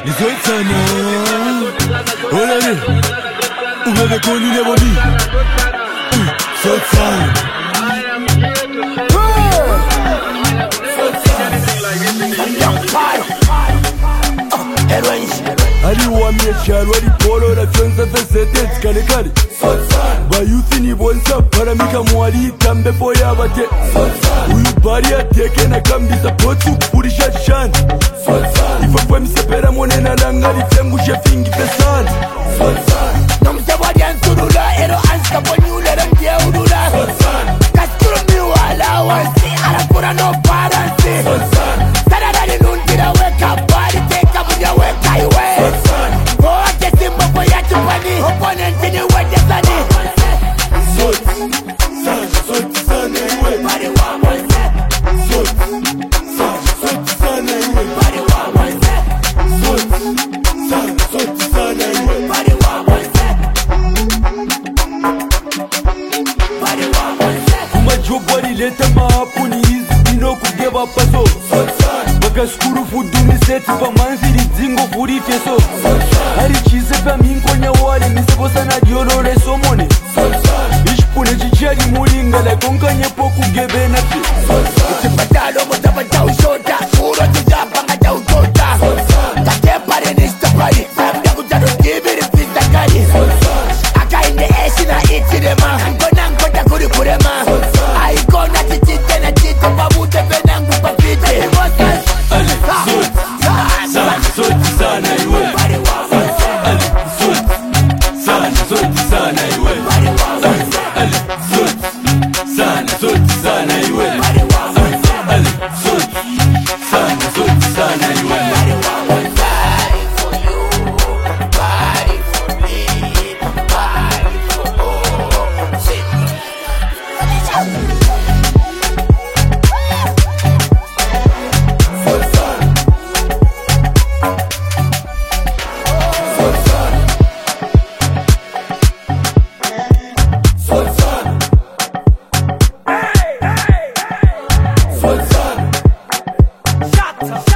Nizoetsana Olale Ungebe koni nebodi Sotsana Ali wamie charo ali polo la fionza fesete Kale kale Bayuthi ni bonsa paramika mwali Tambe boya bate Uyu bari ateke na kambisa potu Purisha shani Ifafwe msepera monena langali Fengu shefingi fesani Nomse wadi ansurula Ero anska ponyule Rangia urula Kaskuru miwala wansi Arakura no paransi Sararari nuntira weka Bari teka munya weka iwe Koake simbo kwa ya chupani Opponenti ni wete sani Soti sana iwe Bari wa mwanse Soti sana iwe Bari wa mwanse Soti sana iwe Bari wa mwanse Bari wa mwanse Kumajobari leta maapuni hizi Ino kugeba paso Bakaskuru fudumi seti Pamanziri zingo furi feso Hari chize pa minkonya wale Misebo sana diolore somone Ishpune chichari mulinga La konkanye poku gebe nati Utipatalo mutapata ushota Uro tujapa ngata utota Kakepare nistapari Samda kutaro kibiri pita kari Akainde eshi na itirema Nanko takuri kurema Aikona tichite na chite Pamute penangu papite Soti sana iwe Bari wa mwanse Soti sana iwe Bari wa mwanse Soti sana iwe Bari wa mwanse Soti sana iwe Bari wa mwanse Bari for you Bari for me Bari for all Soti